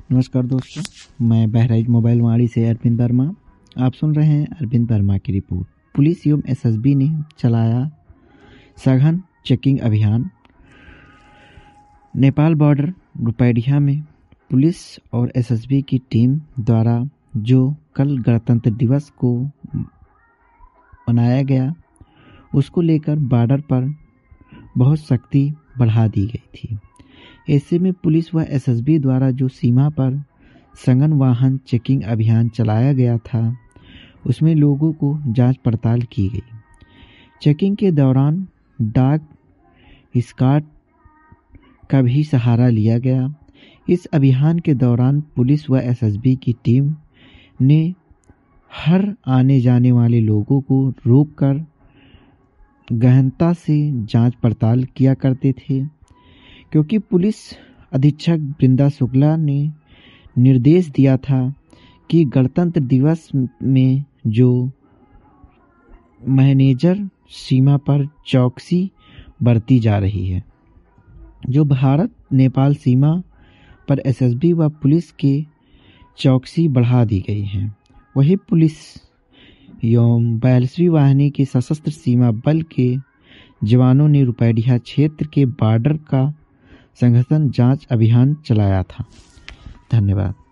नमस्कार दोस्तों, मैं बहराइच मोबाइल वाड़ी से अरविंद वर्मा। आप सुन रहे हैं अरविंद वर्मा की रिपोर्ट। पुलिस एवं एसएसबी ने चलाया सघन चेकिंग अभियान। नेपाल बॉर्डर रुपैडिया में पुलिस और एसएसबी की टीम द्वारा जो कल गणतंत्र दिवस को मनाया गया, उसको लेकर बॉर्डर पर बहुत सख्ती बढ़ा दी गई थी। ऐसे में पुलिस व एसएसबी द्वारा जो सीमा पर सघन वाहन चेकिंग अभियान चलाया गया था, उसमें लोगों को जांच पड़ताल की गई। चेकिंग के दौरान डॉग स्क्वाड का भी सहारा लिया गया। इस अभियान के दौरान पुलिस व एसएसबी की टीम ने हर आने जाने वाले लोगों को रोककर गहनता से जांच पड़ताल किया करते थे, क्योंकि पुलिस अधीक्षक वृंदा शुक्ला ने निर्देश दिया था कि गणतंत्र दिवस में जो मैनेजर सीमा पर चौकसी बरती जा रही है, जो भारत नेपाल सीमा पर एसएसबी व पुलिस के चौकसी बढ़ा दी गई है। वही पुलिस एवं 42वीं वाहिनी के सशस्त्र सीमा बल के जवानों ने रुपैडिया क्षेत्र के बॉर्डर का सघन जांच अभियान चलाया था। धन्यवाद।